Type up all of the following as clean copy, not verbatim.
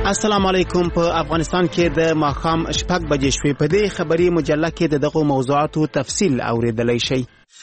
السلام علیکم. په افغانستان کې د ماښام 6 بجې شوې. په دې خبري مجله کې دغه موضوعاتو تفصیل اوریدلای شئ.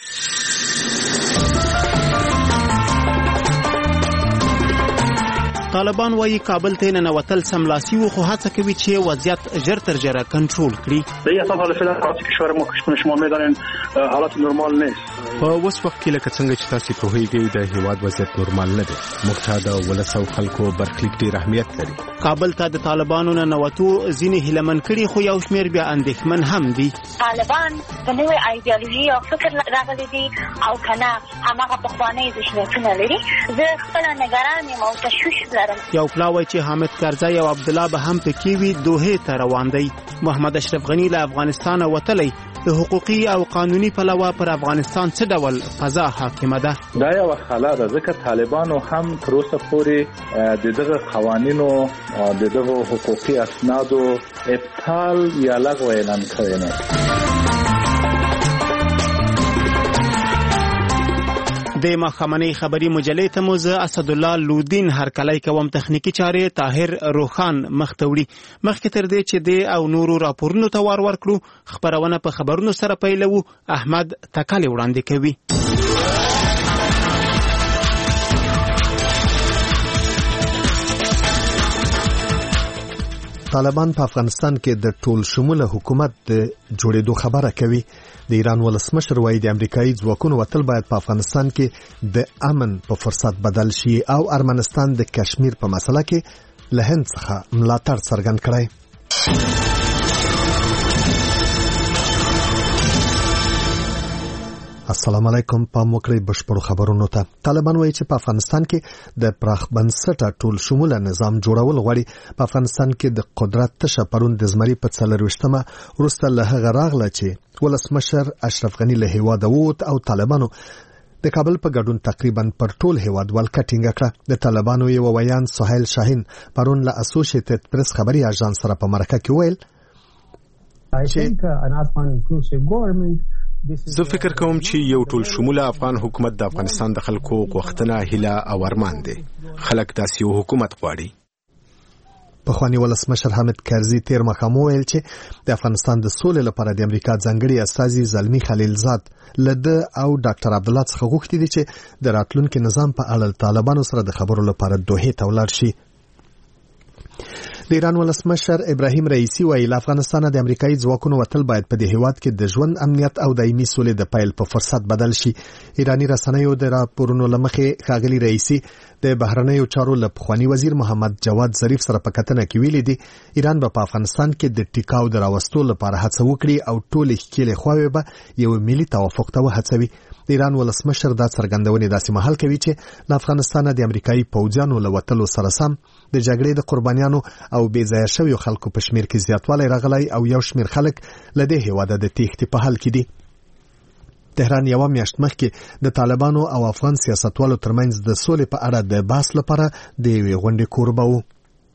طالبان وايي کابل ته ننوتل سملاسي وو، خو هڅه کوي چې وضعیت ژر تر ژره کنټرول کړي. د اصل حال فعلا حالت کشور ما شما می‌دانید حالت نرمال نیست. په اوس وخت کې لکه څنګه چې تاسو په هیګي د هیواد وضعیت نرمال نه دی. مقتدا ولسو خلکو برخلیک ډیر اهمیت لري. کابل ته د طالبانو ننوتو ځینې هیلمن کړي، خو یو شمېر بیا اندېښمن هم دي. طالبان د نوې ایډیالوژي او فکر راغلي دي او کنه هغه په خوانې ذهنیتونه لري. زه خپل نگران یم او تشویش لرم. یو پلاوی چې حامد کرزی او عبد الله به هم پکې وي دوه ته روان دی. محمد اشرف غنی له افغانستان وتلی. د حقوقي او قانوني پلوه پر افغانستان څه ډول فضا حاکمه ده؟ دا یو خلا ده، ځکه طالبانو هم تر اوسه پورې دغه قوانینو دغه حقوقي اسنادو ابطال یا لغو اعلان کړی نه. د مخامنۍ خبري مجلې ته مو زه اسد الله لودین هرکلی کوم. تخنیکی چارې طاهر روخان مختوړي. مخکې تر دې چې د او نورو راپورونو ته وار ورکړو، خبرونه په خبرونو سره پیلوو. احمد تکالی وړاندې کوي. طالبان په افغانستان کې د ټول شموله حکومت د جوړېدو خبره کوي. د ایران ولسمشر وايي د امریکایي ځواکونو وتل باید په افغانستان کې د امن په فرصت بدل شي او ارمنستان د کشمیر په مسله کې له هند څخه ملاتړ څرګند کړي. السلام علیکم. په موکړی بشپړو خبرونو ته. طالبان وایي چې په افغانستان کې د پراخ بنسټه ټول شموله نظام جوړول غواړي. په افغانستان کې د قدرت تشه پرون د زمري په 24مه وروسته له هغه راغله چې ولسمشر اشرف غنی له هیواده ووت او طالبانو د کابل په ګډون تقریبا پر ټول هیواد ولکه ټینګه کړه. د طالبانو یو ویان سهیل شاهین پرون له اسوسییټډ پریس خبري اژانس سره په مرکه کې ویل زه فکر کوم چې یو ټول شموله افغان حکومت د افغانستان د خلکو غوښتنه، هیله او ارمان دی. خلک داسې یو حکومت غواړي. پخوانی ولسمشر حامد کرزی تیر مخام ویل چې د افغانستان د سولې لپاره د امریکا ځانګړي استازي زلمی خلیلزاد لده او ډاکټر عبد الله څخه غوښتي دي چې د راتلونکي نظام په اړه طالبانو سره د خبرو لپاره دوحې ته ولاړ شي. د ایران ولسمشر ابراهیم رئیسی وایي له افغانستان د امریکایي ځواکونو وتل باید په دې هیواد کې د ژوند امنیت او دایمي سولې د پیل په فرصت بدل شي. ایرانی رسنیو د راپورونو لمخې ښاغلي رئیسی د بهرنیو چارو له پخوانی وزیر محمد جواد ظریف سره په کتنه کې ویلي دي ایران به په افغانستان کې د ټیکاو د راوستلو لپاره هڅه وکړي او ټولې ښکېلې خواوې به یو ملي توافق ته وهڅوي. د ایران ولسمشر دا څرګندونې داسې مهال کوي چې له افغانستان د امریکایي پوځیانو له وتلو سره سم د جګړې د قربانیانو او بې ځایه شویو خلکو په شمیر کې زیاتوالی راغلی او یو شمیر خلک له دې هیواده د تېښتې په حال کې دي. تهران یو میاشت مخکې د طالبانو او افغان سیاستوالو ترمنځ د سولې په اړه د بحث لپاره د یوې غونډې کوربه و.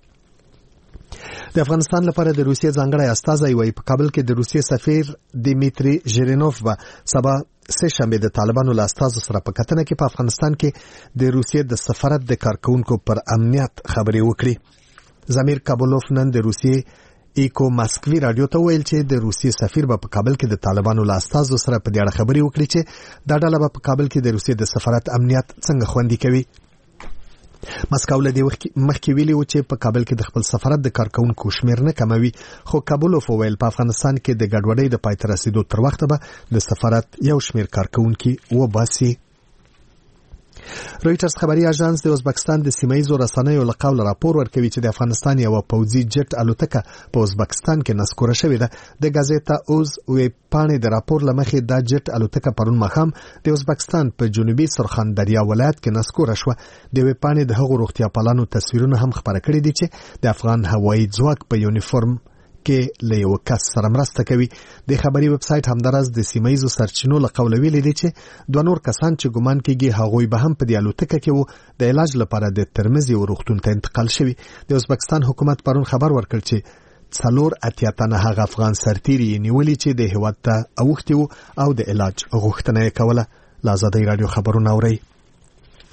د افغانستان لپاره د روسیې ځانګړی استازی وایي په کابل کې د روسیې سفیر دیمیتری ژیرینوف به سبا سه شنبه د طالبانو له استازو سره په کتنه کې په افغانستان کې د روسیې د سفارت د کارکونکو پر امنیت خبرې وکړي. زمیر کابولوف نن د روسیې ایکو ماسکوي رادیو ته ویل چې د روسیې سفیر به په کابل کې د طالبانو له استازو سره په دې اړه خبرې وکړي چې دا ډله به په کابل کې د روسیې د سفارت امنیت څنګه خوندي کوي. مسکو له دې مخکې ویلي و چې په کابل کې د خپل سفارت د کارکونکو شمیر نه کموي، خو کابولوف ویل په افغانستان کې د ګډوډۍ د پای ته رسیدو تر وخته به د سفارت یو شمیر کارکونکي وباسي. رویټرز خبري اژانس د ازبکستان د سیمایي رسنیو له قوله راپور ورکوي چې د افغانستان یو پوځي جټ الوتکه په ازبکستان کې نسکوره شوې ده. د گازیتا اوز ویب پاڼې د راپور لمخې دا جټ الوتکه پرون ماښام د ازبکستان په جنوبي سرخان دریا ولایت کې نسکوره شوه. د ویب پاڼې د هغو روغتیا پالانو تصویرونه هم خپاره کړي دي چې د افغان هوایي ځواک په یونیفورم کې له یو کس سره مرسته کوي. د خبري ویب سایټ همدارس د سیمایي سرچینو له قوله ویلي دي چې دوه نور کسان چې ګمان کېږي هغوی به هم په دې الوتکه کې وو د علاج لپاره د ترمذ یو روغتون ته انتقال شوي. د ازبکستان حکومت پرون خبر ورکړ چې 4 تنه هغه افغان سرتیري نیولي چې د هیواد ته اوښتي وو او د علاج غوښتنه یې کوله. له آزادۍ راډیو خبرونه اورئ.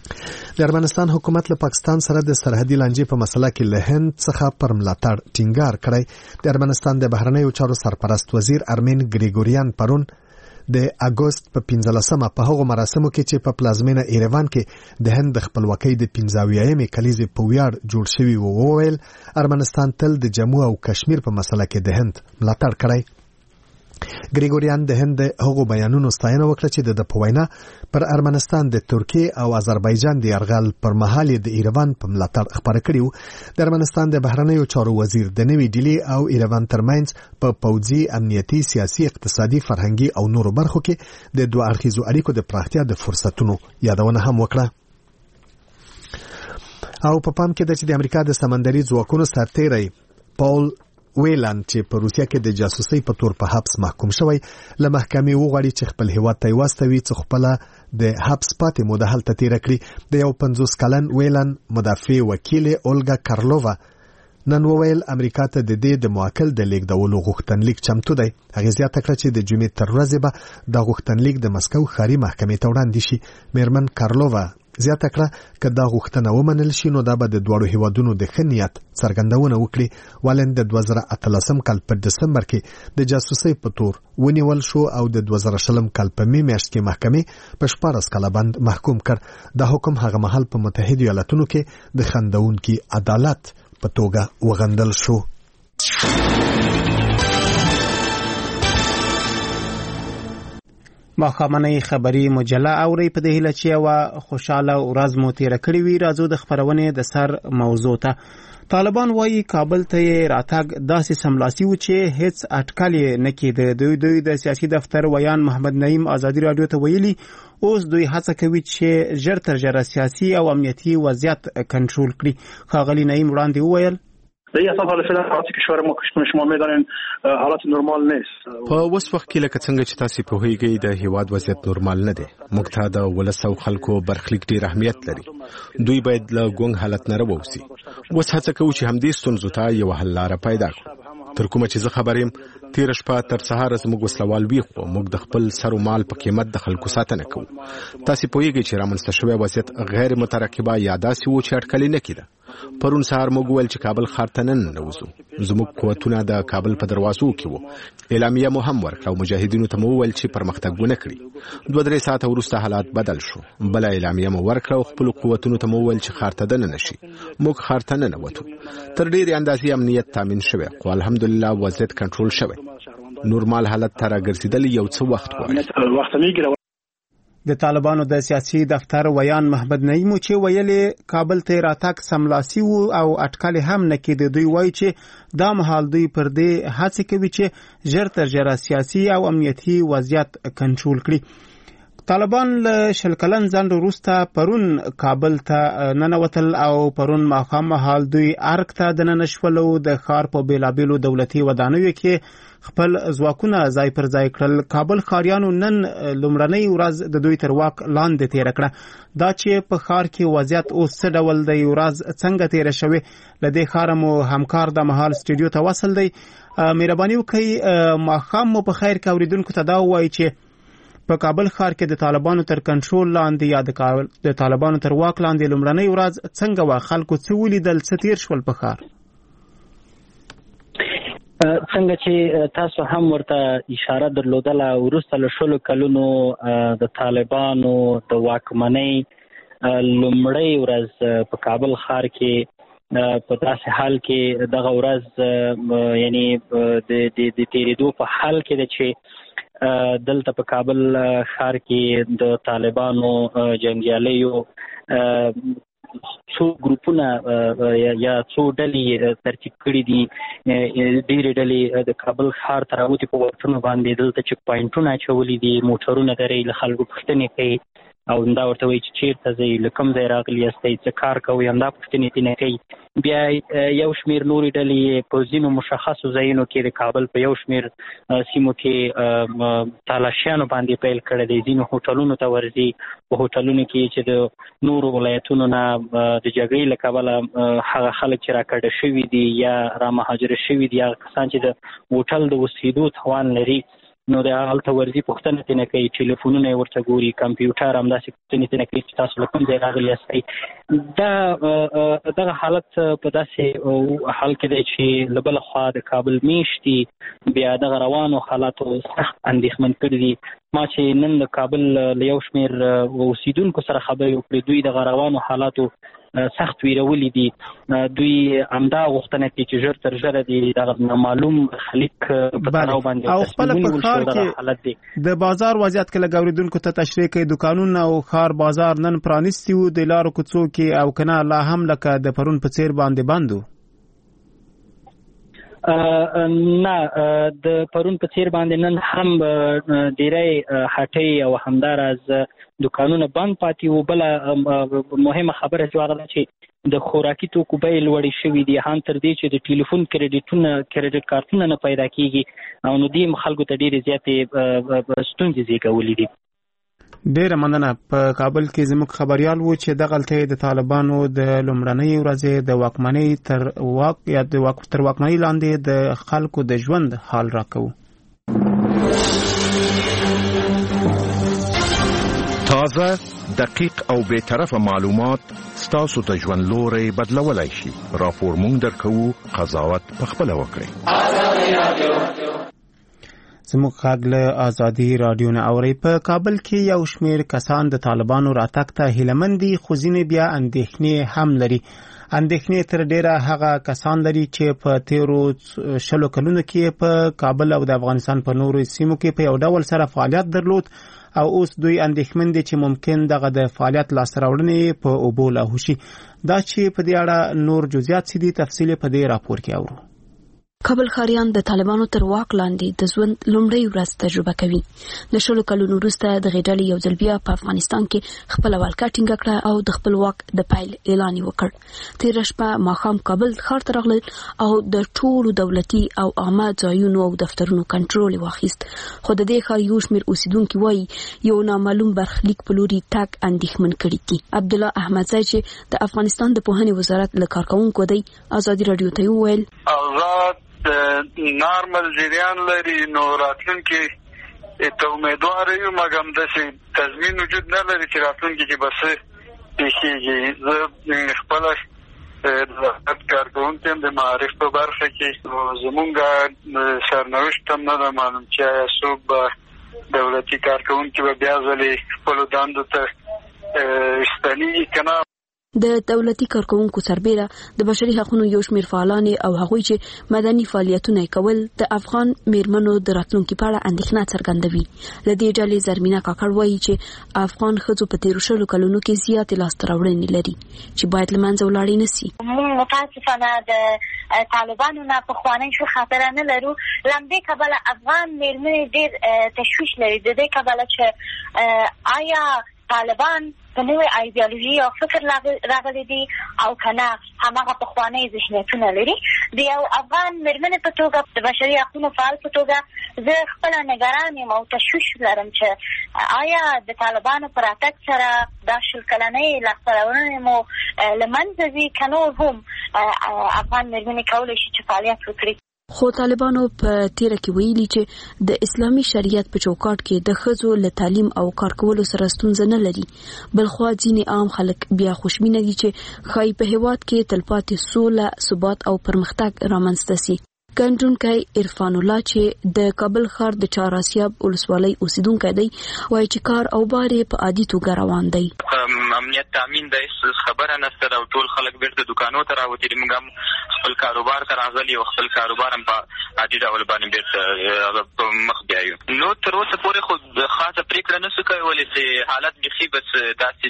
د ارمنستان حکومت له پاکستان سره د سرحدي لانجې په مسله کې له هند څخه پر ملاتړ ټینګار کړی. د ارمنستان د بهرنیو چارو سرپرست وزیر ارمین ګریګوریان پرون د اگست په 15مه په هغو مراسمو کې چې په پلازمینه ایروان کې د هند د خپلواکۍ د 15مې کلیزې په ویاړ جوړ شوی وویل ارمنستان تل د جموں او کشمیر په مسله کې د هند ملاتړ کړی. ګریګوریان د هند هغو بیانونو ستاینه وکړه چې د په وینا پر ارمنستان د ترکیه او آذربایجان د یرغل پر مهال د ایروان په ملاتړ خبره کړې. د ارمنستان د بهرنیو چارو وزیر د نوې ډیلي او ایروان ترمنځ په پوځي، امنیتي، سیاسي، اقتصادي، فرهنګي او نورو برخو کې د دوه اړخیزو اړیکو د پراختیا د فرصتونو یادونه هم وکړه. او په پام کې ده چې د امریکا د سمندري ځواکونو سرتیری پاول ویلان چې په روسیا کې د جاسوسۍ په تور په حبس محکوم شوی له محکمې وغواړي چې خپل هیواد ته واستوي چې خپل د حبس پاتې موده هلته تیر کړي. د یو 50 کلن ویلان مدافع وکیل اولګا کارلووا نن وویل امریکا ته د دې د موکل د لیږدولو غوښتنلیک چمتو دی. هغه زیاته کړه چې د جمعې تر ورځې به د غوښتنلیک د مسکو ښاري محکمې ته وړاندې شي. میرمن کارلووا زیاته کړه که دا غوښتنه ومنل شي نو دا به د دواړو هیوادونو د ښه نیت څرګندونه وکړي. ولن د 2018 کال په دسمبر کې د جاسوسۍ په تور ونیول شو او د 2020 کال په میاشت کې محکمې په 14 کاله بند محکوم کړ. دا حکم هغه مهال په متحده ایالاتونو کې د خندونکي عدالت په توګه وغندل شو. ماښامنۍ خبري مجله اوري په دې هیله چې یوه خوشاله ورځ مو تیره کړې وي. راځو د خپرونې د سر موضوع ته. طالبان وایي کابل ته یې راتګ داسې سملاسي و چې هیڅ اټکل یې نه کېده. دوی د سیاسي دفتر ویان محمد نعیم ازادي راډیو ته ویلي اوس دوی هڅه کوي چې ژر تر ژره سیاسي او امنیتي وضعیت کنټرول کړي. ښاغلي نعیم وړاندې وویل دیگه اصلا حالا فعلا حالت کشور ما شما میدانین حالت نرمال نیست. په اوس وخت کې لکه څنګه چې تاسو په هیګي د هیواد وضعیت نورمال نه دی. موږ ته د ولسو خلکو برخلیک ډیر اهمیت لري. دوی باید له ګونګ حالت نه راووسي. اوس هڅه کوي چې همدې ستونزو ته یو حل لاره پیدا کړو. تر کومه چې زه خبر یم تیر شپه تر سهار زموږ وسلوال وی خو موږ د خپل سر او مال په قیمت د خلکو ساتنه کوو. تاسو په هیګي چې رامنځته شوی وضعیت غیر مترقبه یا داسې و چې اټکل نه کیده. پرون سهار موږ ویل چې کابل ښار ته نن نوځو. زموږ قوتونه د کابل په دروازو کې وو. اعلامیه مو هم ورکړه او مجاهدینو ته مو ویل چې پرمختګ ونه کړي. 2-3 ساعته وروسته حالات بدل شو. بل اعلامیه مو ورکړه او خپل قوتونو ته مو ویل چې ښار ته دننه شي. موږ ښار ته نه ووتو. تر ډېرې اندازې امنیت تامین شوی خو الحمدلله وضعیت کنټرول شوی. نورمال حالت ته راګرځېدل یو څه وخت غواړي. د طالبانو د سیاسي دفتر ویان محمد نعیم چې ویلي کابل ته راتګ سملاسي وو او اټکل هم نه کېده. دوی وایي چې دا مهال دوی پر دې هڅه کوي چې ژر تر ژره سیاسي او امنیتي وضعیت کنټرول کړي. طالبان له 20 کلن ځنډ وروسته پرون کابل ته ننوتل او پرون ماښام مهال دوی ارګ ته دننه شول او د ښار په بیلابیلو دولتي ودانیو کې خپل ځواکونه ځای پر ځای کړل. کابل ښاریانو نن لومړنۍ ورځ د دوی تر واک لاندې تیره کړه. دا چې په ښار کې وضعیت اوس څه ډول دی، ورځ څنګه تیره شوې، له دې ښاره مو همکار د مهال سټوډیو ته وصل دی. مهرباني وکړئ ماښام مو په خیر کې اوریدونکو ته دا ووایي چې په کابل ښار کې د طالبانو تر کنټرول لاندې یا د طالبانو تر واک لاندې لومړنۍ ورځ څنګه وه، خلکو څه ولیدل، څه تیر شول په ښار؟ څنګه چې تاسو هم ورته اشاره درلودله وروسته له 20 کلونو د طالبانو د واکمنۍ لومړۍ ورځ په کابل ښار کې په داسې حال کې دغه ورځ یعنی د تیریدو په حال کې ده چې دلته په کابل ښار کې د طالبانو جنګیالیو څو ګروپونه یا څو ډلې ترتیب کړي دي. ډېرې ډلې د کابل ښار ته راوتې په وختونو باندې دلته چک پاینټونه اچولي دي، موټرونه درې له خلکو پوښتنې کوي او همدا ورته وایي چې چېرته ځئ، له کوم ځای راغلي یاستئ، څه کار کوئ، همدا پوښتنې ترېنه کوي. بیا یو شمېر نورې ډلې په ځینو مشخصو ځایونو کې د کابل په یو شمېر سیمو کې تالاشیانو باندې پیل کړی دی. ځینو هوټلونو ته ورځي، په هوټلونو کې چې د نورو ولایتونو نه د جګړې له کبله هغه خلک چې راکډه شوي دي یا را مهاجره شوي دي، هغه کسان چې د هوټل د اوسېدو توان لري نو د هلته ورځي پوښتنه تنه کوي، ټلیفونونه ورته ګوري، کمپیوټر هم داسې پوښتنې تنه کوي چې تاسو له کوم ځای راغلي یاستئ. دغه حالت په داسې حال کې دی چې له بله خوا د کابل میشتي بیا دغه روانو حالاتو سخت اندېښمن کړي دي. ما چې نن د کابل له یو شمېر اوسیدونکو سره خبرې وکړې، دوی دغه روانو حالاتو سخت ویرولي دي. دوی همدا غوښتنه کوي چې ژر تر ژره دي دغه نامعلوم خلیق په تړاو باندې او خپل په ښار کې د بازار وضعیت کې لګوریدونکو ته تشریح کوي. دکانونه او ښار بازار نن پرانیستي وو، د لارو کوڅو کې او کنه لا هم لکه د پرون په څیر باندې بندو. نه، د پرون په څیر باندې نن هم ډیری هټۍ او همداراز دکانونه بند پاتې وو. بله مهمه خبره چې هغه ده چې د خوراکي توکو بیې لوړې شوي دي، هم تر دې چې د ټلیفون کریډټ کارتونه نه پیدا کیږي، او نو دې خلکو ته ډېرې زیاتې ستونزې زیږولې دي. ډیره مننه. په کابل کې زموږ خبريال وو چې دغلته د طالبانو د لومړنۍ ورځې د واکمنۍ تر واکمنۍ لاندې د خلکو د ژوند حال راکوه. تازه، دقیق او بی‌طرفه معلومات ستاسو د ژوند لوري بدلولای شي. راپور مونږ درکو، قضاوت پخپله وکړئ. زموږ غږ له ازادي رادیو نه اوري. په کابل کې یو شمېر کسان د طالبانو راتګ ته هیلهمند دي، خو ځینې بیا اندېښنې هم لري. اندېښنې تر ډیره هغه کسان لري چې په تیرو 20 کلونو کې په کابل او د افغانستان په نورو سیمو کې په یو ډول سره فعالیت درلود، او اوس دوی اندېښمن دي چې ممکن دغه د فعالیت لاسته راوړنې په اوبو لاهو شي. دا چې په دې اړه نور جزئیات څه دي، تفصیل په دې راپور کې اورو. کابل ښاریان د طالبانو تر واک لاندې د ژوند لومړی ورځ تجربه کوي. د 20 کلونو وروسته د غېډلې یو ځل بیا په افغانستان کې خپل ولکه ټینګه کړه او د خپل واک د پایل اعلان وکړ. تیر شپه ماښام کابل ښار ته راغلل او د ټولو دولتي او عامه ځایونو او دفترونو کنټرول واخیست. خو د دې ښار یو شمېر اوسیدونکو وایي یو نامعلوم برخلیک په لوري تګ اندېښمن کړي دي. عبدالله احمدزی چې د افغانستان د پوهنې وزارت له کارکونکو دی ازادي رادیو ته وویل نارمل جریان لري، نو راتلونکي ته امیدوار یو، مګم داسې تضمین وجود نه لري چې راتلونکي کې به څه پیښیږي. زه خپله د کارکوونکي یم د معارف په برخه کې، زمونږ سرنوشت هم نه ده معلوم چې آیا څوک به دولتي کارکوونکي به بیا ځلې خپلو دندو ته ستنېږي که نه. د دولتي کارکوونکو سربېره د بشري حقوقو یو شمېر فعالان او هغوی چې مدني فعالیتونه کول د افغان میرمنو د راتلونکي په اړه اندېښنه څرګندوي. له دې ډلې زرمینه کاکړ وایي چې افغان ښځو په تیرو 20 کلونو کې زیاتې لاسته راوړنې لري چې باید له منځه ولاړې نه سي. موږ متاسفانه د طالبانو نه پخوانۍ ښه خاطره نه لرو. له همدې کبله افغان میرمنې ډېر تشویش لري د دې کبله چې آیا طالبان په نوې ایډیالوژي او فکر راغلي دي او کنه هماغه پخوانۍ ذهنیتونه لري. د یو افغان میرمنې په توګه، د بشري حقوقو فعال په توګه، زه خپله نګران یم او تشویش لرم چې آیا د طالبانو په راتګ سره دا 20 کلنۍ لاسته راوړنې مو له منځه ځي که نور هم افغان میرمنې کولی شي چې فعالیت وکړي. خو طالبانو په تیره کې ویلي چې د اسلامي شریعت په چوکاټ کې د ښځو له تعلیم او کار کولو سره ستونزه نه لري. بلخوا ځینې عام خلک بیا خوشبینه دي چې ښایي په هېواد کې تلپاتې سوله، ثبات او پرمختګ رامنځته سي. ګڼونکی عرفان الله چې د کابل ښار د چهاراسیاب ولسوالۍ اوسیدونکی دی وایي چې کار او بار یې په عادي توګه روان دی. امنیت تامین دی، خبره نشته او ټول خلک بیرته دکانو ته راوتي دي. موږ هم خپل کاروبار ته راغلي او خپل کاروبار هم په عادي ډول باندې بیرته په مخ بیایو. نو تر اوسه پورې خو خاصه پرېکړه نشو کولی چې حالت بیخي بس داسې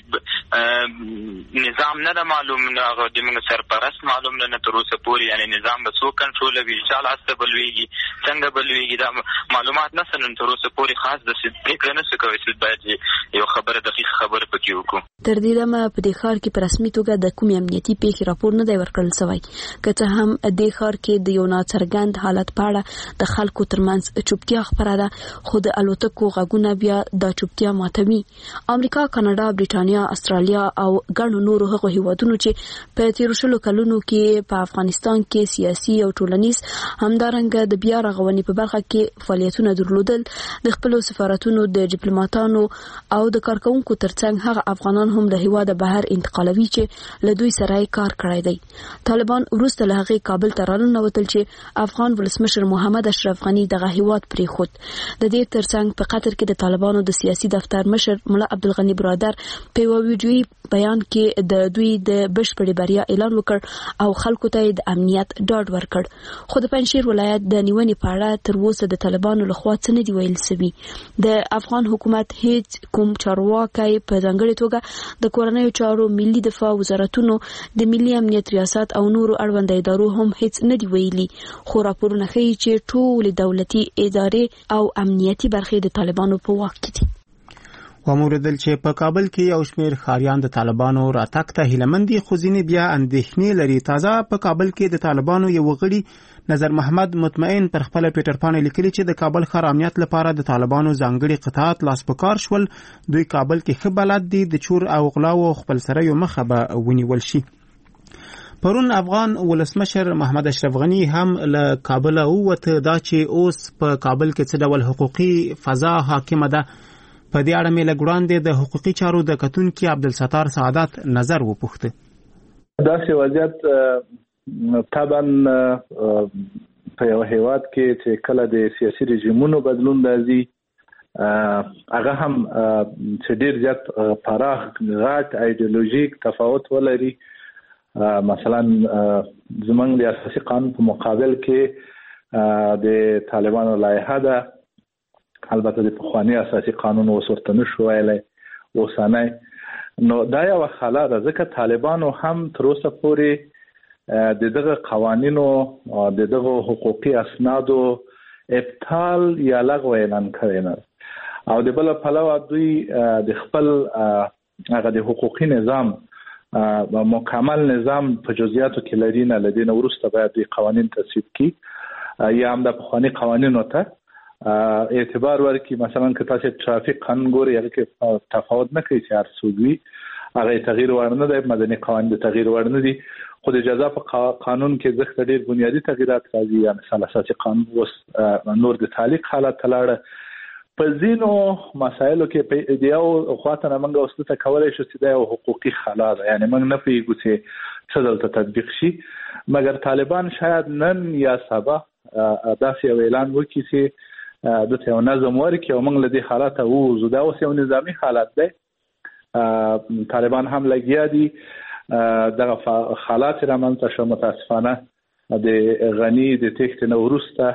نظام نه ده معلوم، هغه د موږ سرپرست معلوم نه تر اوسه پورې، یعنې نظام به څوک کنټرولوي، لاس ته بلويږي، څنګه بلويږي، دا معلومات نشته. نن تر اوسه پورې خاص د پرېکړه نشو کولی چې باید یو خبره دقیق خبره پکې وکړو. تر دې دمه په دې ښار کې په رسمي توګه د کومې امنیتي پیښې راپور نه دی ورکړل شوی، که څه هم دې ښار کې د یو ناڅرګند حالت په اړه د خلکو ترمنځ چوپتیا خپره ده، خو د الوتکو غږونه بیا د چوپتیا ماتوي. امریکا، کاناډا، برېټانیا، استرالیا او ګڼو نورو هغو هیوادونو چې په تیرو شلو کلونو کې په افغانستان کې سیاسي او ټولنیز همدارنګه د بیا رغونې په برخه کې فعالیتونه درلودل، د خپلو سفارتونو د ډیپلوماټانو او د کارکونکو ترڅنګ هغه افغانان هم له هیواده بهر انتقالوي چې له دوی سره کار کړی دی. طالبان وروسته له هغې کابل ته راننوتل چې افغان ولسمشر محمد اشرف غني دغه هیواد پرېښود. د دې ترڅنګ په قطر کې د طالبانو د سیاسي دفتر مشر ملا عبدالغني برادر په یو ویډیویي بیان کې د دوی د بشپړې بریا اعلان وکړ او خلکو ته د امنیت ډاډ ورکړ. خو د پنجشیر ولایت د نیونې په اړه تر اوسه د طالبانو لخوا څه نه دي ویل شوي. د افغان حکومت هیڅ کوم چارواکي په ځانګړې توګه د کورنیو چارو، ملي دفاع وزارتونو، د ملي امنیت ریاست او نورو اړوند ادارو هم هیڅ نه دي ویلي، خو راپورونه ښیي چې ټول دولتي ادارې او امنیتي برخې د طالبانو په واک کې دي. وموردل چې په کابل کې یو شمېر ښاریان د طالبانو راتګ ته هیلهمند دي، خو ځینې بیا اندېښنې لري. تازه په کابل کې د طالبانو یو غړي نظر محمد مطمئن پر خپل ټویټر باندې لیکلي چې د کابل ښار امنیت لپاره د طالبانو ځانګړي قطاعات لاس په کار شول. دوی کابل کې ښه بلد دي، د چور او غلاو خپل سره یو مخه به ونیول شي. پرون افغان ولسمشر محمد اشرف غني هم له کابل ووته، دا چې اوس په کابل کې څه ډول حقوقي فضا حاکمه ده. په دې اړه مې له وړاندې د حقوقي چارو د کتونکي عبدالستار سعادت نظر وپوښته. داسې وضعیت طبعا په یو هیواد کې چې کله د سیاسي رژیمونو بدلون راځي، هغه هم چې ډیر زیات پراخ غټ ایډیولوژیک تفاوت ولري. مثلا زمونږ د اساسي قانون په مقابل کې د طالبانو لایحه ده، البته د پخوانی اساسي قانون وسورته نشو ویلی اوسنی. نو دا یو خلا ده، ځکه طالبانو هم تر اوسه پورې د دغه قوانینو، د دغه حقوقي اسنادو ابطال یا لغو اعلان کړی نه، او د بل پلوه دوی د خپل هغه د حقوقي نظام مکمل نظام په جزئیاتو کې لري نه. لدین وروسته باید د قوانین تصویب کی یا هم د پخوانی قوانینو ته اعتبار ورکړي. مثلا که تاسو ترافیک قانون ګورئ، هغه کې تفاوت نه کوي چې هر څوک وي هغه تغییر ورنه دی، مدني قوانین د تغییر ورنه دي، خو د جزا په قانون کې ځکه ډېر بنیادی تغییرات راځي. یا مثلا اساسي قانون اوس نور د تعلیق حالت تلاړه. په ځینو مسایلو کې د یو خواته نه موږ اوس ته کولای شو چې دا یو حقوقي خلا ده، یعنی موږ نه پیږو چې څه دلته تطبیق شي، مګر طالبان شاید نن یا سبا داسې یو اعلان وکړي چې دته یو نظم ورکړي او موږ له دې حالته ووځو. دا اوس یو نظامي حالت دی، طالبان هم لګیا دي. دغه حالات رامنځته شو، متاسفانه د غني د تېښتې نه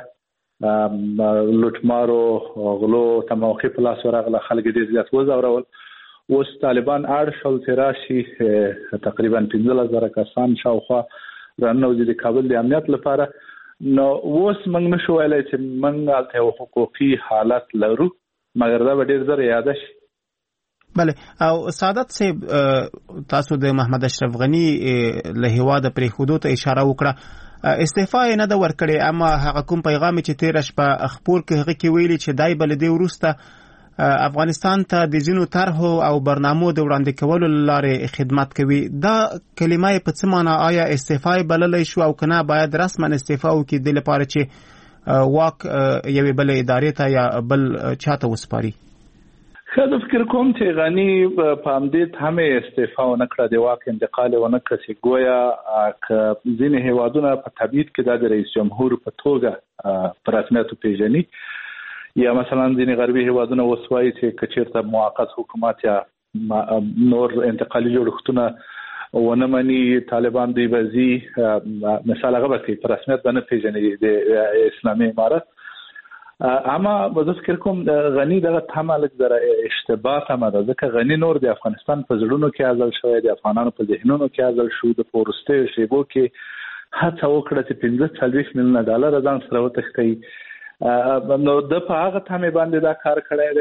وروسته لوټمارو غلو ته موقع په لاس ورغله، خلک ډېر زیات وځورول. اوس طالبان اړ شول چې راشي تقریبا 15,000 کسان شاوخوا راننوځي د کابل د امنیت لپاره. نو اوس موږ نشو ویلی چې موږ هلته یو حقوقي حالت لرو، مګر دا به ډېر زر یاده شي. بله، او سعادت صاحب تاسو د محمد اشرف غني له هیواده پرېښودو ته اشاره وکړه، استعفا یې نه ده ورکړې، اما هغه کوم پیغام چې تېره شپه خپور کې هغه کې ویلي چې دای به له دې وروسته افغانستان ته د ځینو طرحو او برنامو د وړاندې کولو له لارې خدمت کوي. دا کلمه یې په څه معنا؟ آیا استعفا یې بللی شو او که نه باید رسما استعفا وکړي د لپاره چې واک یوې بلې ادارې ته یا بل چاته وسپاري؟ زه فکر کوم چې غني په همدې همې استعفا ونه کړه، د واک انتقال ونه کړه، چې ګویا که ځینې هیوادونه په تبعید کې د رئیس جمهور په توګه په رسمیت وپېژني، یا مثلا ځینې غربي هیوادونه اوس وایي چې که چېرته موقت حکومت یا نور انتقالي جوړښتونه ونه مني طالبان، دوی به ځي مثال هغه به کوي، په رسمیت به نه پېژني د اسلامي امارت. اما زه فکر کوم غني دغه تمه لږ ذره اشتباه تمه ده، ځکه غني نور د افغانستان په زړونو کې ازل شوی، د افغانانو په ذهنونو کې ازل شو. د پورستیو شیبو کې هڅه وکړه چې 45 میلیونه ډالر ځان سره وتښتي. نو د په هغه تمه باندې دا کار کړی دی.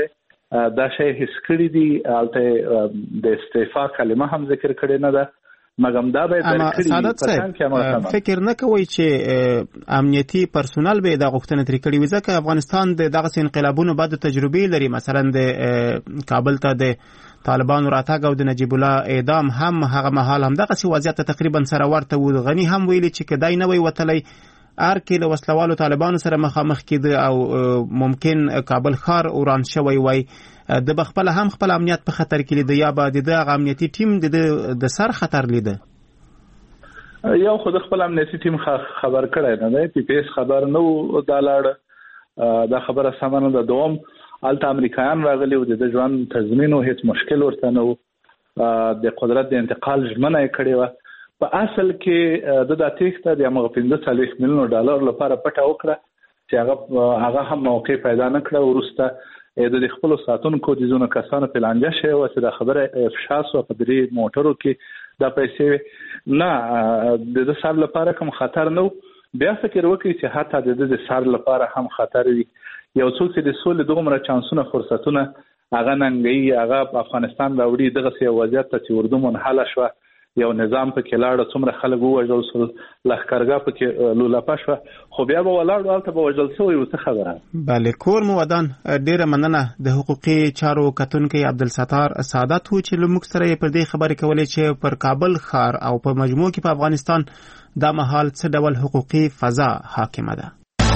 دا شی هیڅ کړی دی البته د استعفا کلمه هم ذکر کړی نه ده مګم دا به درکړي فکر نه کوي چې امنیتي پرسونل به دا غوښتنه ترې کړې وي ځکه افغانستان د دغه انقلابونو بعد تجربې لري مثلا د کابل ته د طالبانو راتګ او د نجیب الله اعدام هم هغه مهال هم دغه وضعیت تقریبا سره ورته و غنی هم ویلي چې کدای نه وي وتلی ارکه له وسلوالو طالبانو سره مخامخ کېده او ممکن کابل ښار وران شوی وای د بخپل هم خپل امنیت په خطر کې لیده یا به د امنیتي ټیم د سر خطر لیده یو خود خپل امنیتي ټیم خبر کړی نه دی پی پی اس خبر نو دالاړ دا خبره سمانه د دوم الته امریکایان راغلي او د ژوند تضمین او هیڅ مشکل ورته نه د قدرت د انتقال ژمنه کړې و په اصل کې د تېښته د $15 میلیون لپاره پټه وکړه چې هغه هم موقع پیدا نه کړه ورسته د خپل ساتونکو د زونه کسانو په لانجه شوی او چې د خبره افشاس او په دې موټرو کې د پیسې نه د سر لپاره کوم خطر نه بیا فکر وکړي چې حتی د سر لپاره هم خطر وي یو څوک چې د سولې دومره چانسونه فرصتونه هغه ننګي هغه په افغانستان راوړي دغه سی وضعیت ته ورده منحله شو یو نظام په کې لاړ څومره خلک ووجل سول لخرګه په کې لولاپا شو خو بیا به ولاړ البته به وجل سوی او څه خبره bale کور مو ودان ډیره مننه د حقوقي چارو کتونکو عبدالستار سعادت و چې لمک سره پر دې خبرې کولې چې پر کابل ښار او په مجموع کې په افغانستان دا مهال څه ډول حقوقي فضا حاکمه ده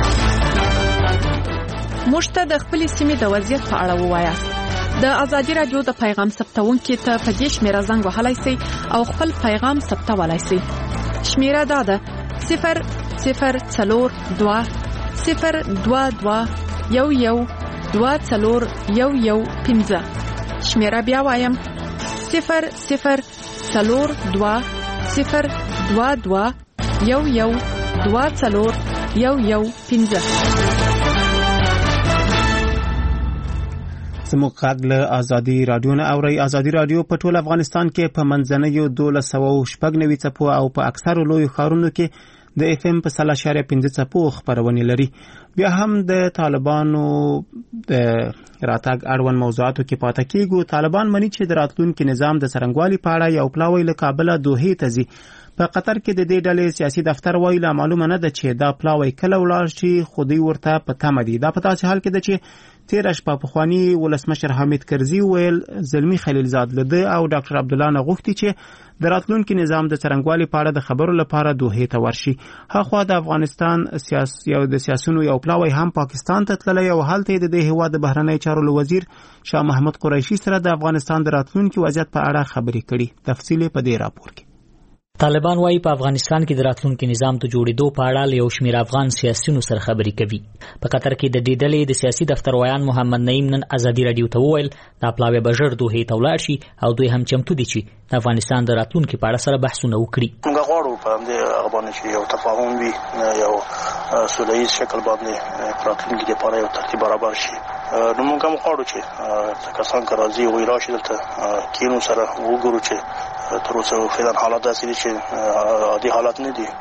مشته د خپل سیمې د وضعیت په اړه ووایاست د ازادي رادیو د پیغام ثبتونکو ته په دې شمیره زنګ وهلای شئ او خپل پیغام ثبتولای شئ شمیره دا ده 0022211241115 شمیره بیا وایم 0022211241115 زموږ غږ له ازادي رادیو نه اوري ازادي رادیو په ټول افغانستان کې په منځنیو 1290 څپو او په اکثر لوی ښارونو کې د اف ام په 3.5 څپو خبرونه لري بیا هم د طالبانو د راتګ اړوند موضوعاتو کې پاتې کېږو طالبان مني چې د راتلونکو نظام د څرنګوالي په اړه یو پلاوی له کابل دوحې ته ځي په قطر کې د دې ډلې سیاسي دفتر وایي معلومه نه ده چې دا پلاوی کله ولاړ شي خو دوی ورته په تمه دي دا په تاسو حال کې ده چې تیر شپه په خواني ولسمشر حامد کرزي ویل زلمی خلیلزاد لده او ډاکټر عبد الله نغوښتي چې د راتلونکو نظام د څرنګوالي په اړه د خبرو لپاره دوحې ته ورشي هغه د افغانستان سیاسيونو یو پلاوی هم پاکستان ته تللی او هلته د دې هیواد د بهرنی چارو وزیر شاه محمود قریشي سره د افغانستان د راتلونکو وضعیت په اړه خبرې کړي تفصیل په دې راپور کې طالبان وايي په افغانستان کې د راتلونکي نظام ته جوړېدو په اړه یو شمېر افغان سیاسيونو سره خبرې کوي په قطر کې د دې ډلې د سیاسي دفتر ویان محمد نعیم نن ازادي رادیو ته وویل دا پلاوی به ژر دوحې ته ولاړ شي او دوی هم چمتو دي چې د افغانستان د راتلونکي په اړه سره بحثونه وکړي موږ غواړو په دې باندې چې یو تفاهم وي یو سولهییز شکل باندې راتلونکي لپاره یو ترتیب برابر شي نو موږ هم غواړو چې کسان که راځي وي راشي دلته کینو سره وګورو چې تر اوسه فعلا حالات داسې دي چې عادي حالات نه دي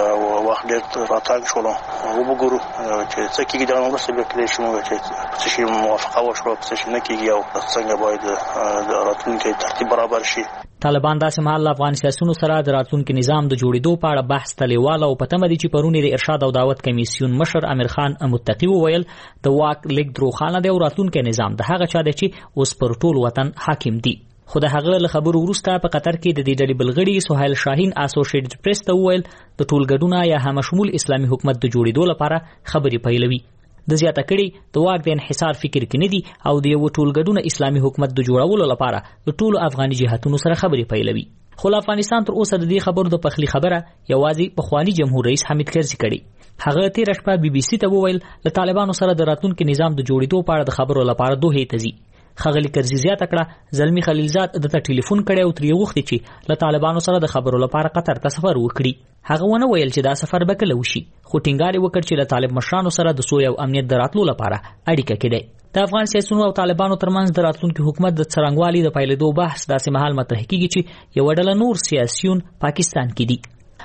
وخت ډېر راتګ شول وګورو چې څه کېږي دا وروسته به کېدای شي موږ چې څه شي موافقه وشوه څه شي نه کېږي او څنګه باید راتلونکي ترتیب برابر شي طالبان داسې مهال افغان سیاسيونو سره د راتلونکي نظام د جوړېدو په اړه بحث تلیواله او پته مدي چې پرونی د ارشاد او دعوت کمیسیون مشر امیر خان متقی وویل د واک لیک دروخانه دی او راتلونکي نظام د هغه چا دی چې اوس پر ټول وطن حاکم دی خو د هغه له خبرو وروسته په قطر کې د دې ډلې بلغړي سهیل شاهین اسوسییټډ پریس ته وویل د ټولګډونه یا همشمول اسلامي حکومت د جوړېدو لپاره خبرې پیلوي د زیاته کړي د واک د انحصار فکر کې نه دي او د یو ټولګډونه اسلامي حکومت د جوړولو لپاره د ټولو افغاني جهاتونو سره خبرې پیلوي خو افغانستان تر اوسه د دې خبرو د پخلی خبره یوازې په خواني جمهور رئیس حامد کرزي کړي هغه تیر شپه بي بي سي ته وویل د طالبانو سره د راتلونکي نظام د جوړېدو په اړه د خبرو لپاره دوحې ته ځي خغلی کرزي زیاته کړه زلمی خلیلزاد د ټلیفون کړي او ترې وغوښتي چې له طالبانو سره د خبرو لپاره قطر ته سفر وکړي هغه ونه ویل چې دا سفر به کله وشي خو ټینګار وکړ چې له طالب مشرانو سره د سولې او امنیت د راتلو لپاره اړیکه کړي د افغان سیاسيونو او طالبانو ترمنځ د راتلونکي حکومت د څرنګوالي د پیلېدو بحث داسې مهال مطرح کیږي چې یو ډله نور سیاسيون پاکستان کې دي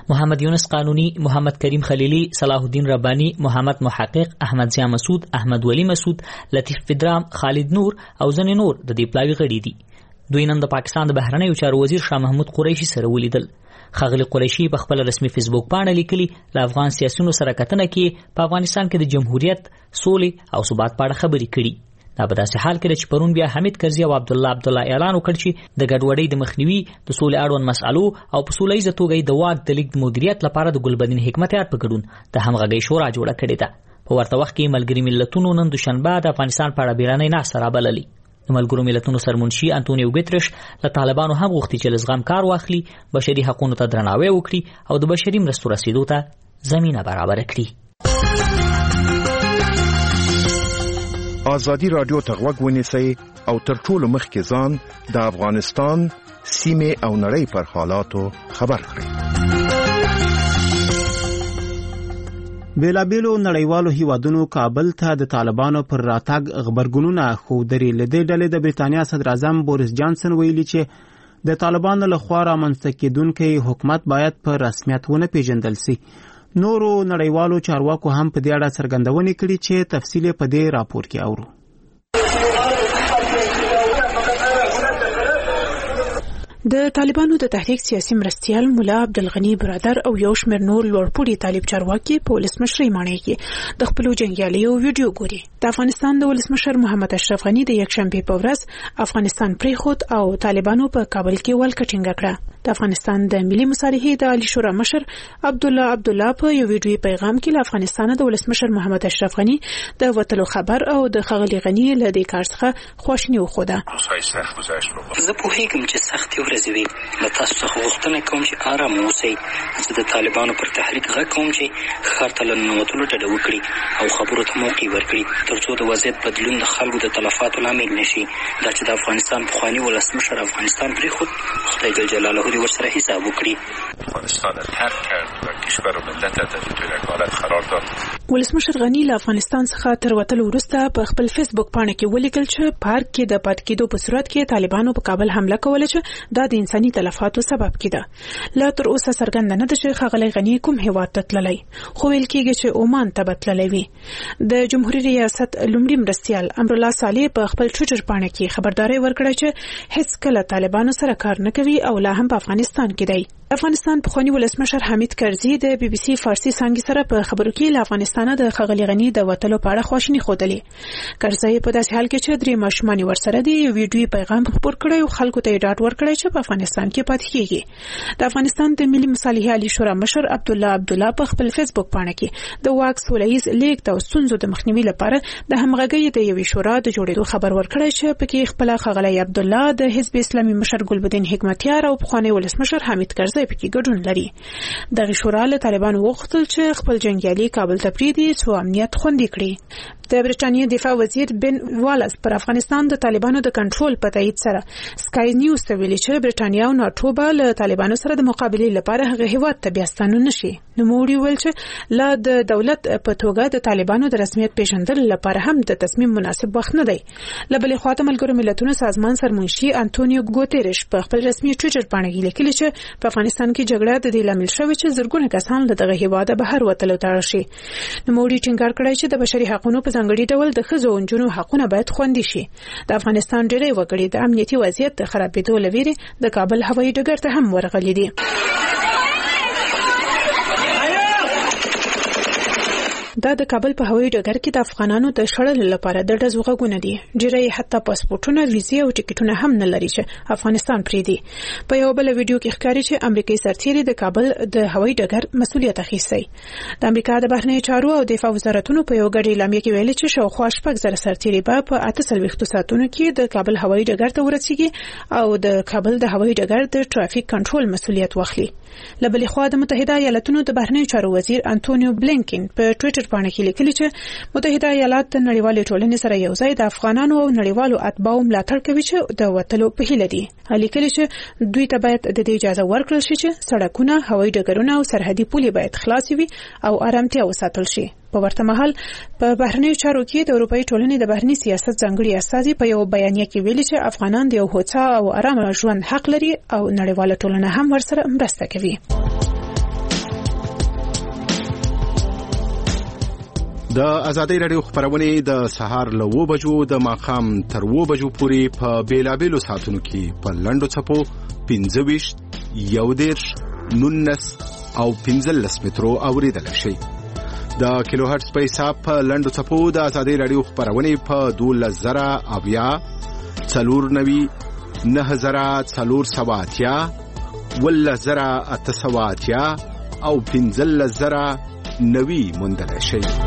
محمد یونس قانونی، محمد کریم خلیلی، صلاح الدین ربانی، محمد محقق، احمد ضیا مسعود، احمد ولی مسعود، لطیف فدرام، خالد نور او ځنې نور د دې پلاوي غړي دي. دوی نن د پاکستان د بهرنیو چارو وزیر شاه محمود قریشي سره ولیدل. ښاغلي قریشي په خپل رسمي فیسبوک باندې لیکلي له افغان سیاسيونو سره کتنه کې په افغانستان کې د جمهوریت، سولې او ثبات په اړه خبرې کړي. دا په داسې حال کې چې پرون بیا حمید کرزي او عبدالله اعلان وکړ چې د ګډوډۍ د مخنیوي، د سولې اړوند مسالو او په سولهییزه توګه د واک د لیږد مدیریت لپاره د ګلبدین حکمتیار په ګډون د همغږۍ شورا جوړه کړې ده. په ورته وخت کې ملګري ملتونو نن دوشنبه د افغانستان په اړه بیړنۍ ناسته رابللې. د ملګرو ملتونو سرمنشي انټونیو ګوتریش له طالبانو هم غوښتي چې له زغم کار واخلي، بشري حقوقو ته درناوی وکړي او د بشري مرستو رسیدو ته زمینه برابر کړي. ازادي رادیو ته غوږ ونیسئ او تر ټولو مخکې ځان د افغانستان سیمه او نړۍ پر حالاتو خبر کړئ. بیلابیلو نړیوالو هیوادونو کابل ته د طالبانو پر راتګ خبرګونونه خودري لدې ډلې د برېټانیا صدر اعظم بوریس جانسن ویلي چې د طالبانو لخوا رامنځته کېدونکي حکومت باید په رسمیت ونه پیژندل شي. نورو نړیوالو چارواکو هم په دې اړه څرګندونې کړې چې تفصیل په دې راپور کې اورو. د طالبانو د تحریک سیاسي مرستیال مولا عبدالغنی برادر او یو شمېر نور لوړپوړي طالب چارواکي په ولسمشرۍ ماڼۍ کې د خپلو جنګیالیو ویډیو ګوري. د افغانستان د ولسمشر محمد اشرف غني د یکشنبې په ورځ افغانستان پریښود او طالبانو په کابل کې ولکه ټینګه کړه. د افغانستان د ملي مصالحې د عالی شورا مشر عبدالله په یو ویډیویي پیغام کې له افغانستان د ولسمشر محمد اشرف غني د وټلو خبر او د ښاغلي غني له دې کار څخه خواشیني وښوده. زه پوهیږم چې سختي ورځې وي، له تاسو څخه غوښتنه کوم چې آرام اوسئ. زه د طالبانو پر تحریک غږ کوم چې ښار ته له ننوتلو ډډه وکړي او خبرو ته موقع ورکړي تر څو د وضعیت بدلون د خلکو د تلفاتو لامل نشي. دا چې د افغانستان پخواني ولسمشر افغانستان پریښود، خدای جل جلاله دې ورسره حساب وکړي. افغانستان ترک کرد و کشور و ملت تحت حالت قرار داد. ولسمشر غني له افغانستان څخه تر وتلو وروسته په خپل فیسبوک پاڼه کې ولیکل چې پارک کې د پات کېدو په صورت کې طالبانو په کابل حمله کوله چې دا د انساني تلفاتو سبب کېده. لا تر اوسه څرګنده نه ده چې ښاغلی غني کوم هیواد ته تللی، خو ویل کېږي چې عمان ته به تللی وي. د جمهوریت ریاست لومړي مرستیال امرالله صالح په خپل ټویټر پاڼه کې خبرداري ورکړه چې هیڅ کله طالبانو سره کار نه کوي او لا هم په افغانستان کې دی. افغانستان پخوانی ولسمشر حمید کرزي د بي بي سي فارسي څانګې سره په خبرو کې له افغانستان د ښاغلي غني د وټلو په اړه خواشیني ښودلې. کرزي په داسې حال کې چې درې ماشومان ورسره دی یو ویډیویي پیغام خپور کړی او خلکو ته ډاډ ورکړی چې په افغانستان کې پاتې کیږي. د افغانستان د ملي مصالحې عالی شورا مشر عبدالله په خپل فیسبوک پاڼه کې د واک سولهییز لیږد او ستونزو د مخنیوي لپاره د همغږۍ د یوې شورا د جوړېدو خبر ورکړی چې پکې خپل ښاغلی عبدالله د حزب اسلامي مشر ګلبدین حکمتیار او پخوانی ولسمشر حمید کرزي پکې ګډون لري. دغه شورا له طالبانو وغوښتل چې خپل جنګیالي کابل ته پریږدي څو امنیت خوندي کړي. د برېټانیا دفاع وزیر بن والاس پر افغانستان د طالبانو د کنټرول په تایید سره سکای نیوز ته ویلي چې برېټانیا او ناتو به له طالبانو سره د مقابلې لپاره هغه هیواد ته بیا ستانه نشي. نوموړي ویل چې لا د دولت په توګه د طالبانو د رسمیت پیژندل لپاره هم د تصمیم مناسب وخت نه دی. له بلې خوا د ملګرو ملتونو سازمان سرمنشي انټونیو ګوتریش په خپل رسمي ټویټر باندې لیکلي چې په افغانستان کې جګړه د دې لامل شوې چې زرګونه کسان له دغه هیواده بهر وتلو ته اړ شي. نوموړي ټینګار کړی چې د بشري حقوقو په ځانګړي ډول د ښځو او نجونو حقونه باید خوندي شي. د افغانستان ډېری وګړي د امنیتي وضعیت د خرابېدو له ویرې د کابل هوایي ډګر ته هم ورغلي دي. دا د کابل په هوایي ډګر کې د افغانانو د شړل لپاره د ډزو غږونه دي. ډېری حتی پاسپورتونه، ویزې او ټیکټونه هم نه لري چې افغانستان پریږدي. په یو بل ویډیو کې ښکاري چې امریکایي سرتیري د کابل د هوایي ډګر مسؤلیت اخیستی. د امریکا د بهرنیو چارو او دفاع وزارتونو په یو ګډ اعلامیه کې ویلي چې شاوخوا 6,000 سرتیري به په 48 ساعتونو کې د کابل هوایي ډګر ته ورسیږي او د کابل د هوایي ډګر د ټرافیک کنټرول مسؤلیت واخلي. له بلې خوا د متحده ایالاتونو د بهرنیو چارو وزیر انټونیو بلینکن په ټویټر باندې کې لیکلي چې متحده ایالات د نړیوالې ټولنې سره یو ځای د افغانانو او نړیوالو اتباعو ملاتړ کوي چې د وټلو په هیله دي. لیکلي چې دوی ته باید د دې اجازه ورکړل شي چې سړکونه، هوایي ډګرونه او سرحدي پولې باید خلاص وي او آرامتیا وساتل شي. په ورته مهال په بهرنیو چارو کې د اروپאי ټولنې د بهرنی سیاست ځانګړي استازي په یو بیانیه کې ویلي چې افغانان د یو هوسا او آرام ژوند حق لري او نړیواله ټولنه هم ورسره مرسته کوي. د ازادۍ رادیو خبرونه د سهار له 9 بجو د ماخام تر 9 بجو پورې په بیلابېلو ساعتونو کې په لنډو چپو 25 19 او 15 مترو اوریدل شي. د کیلو هرتز په حساب په لنډو چپو د ازادۍ رادیو خبرونه په 12000 490 9470 10870 او 15090 موندل شي.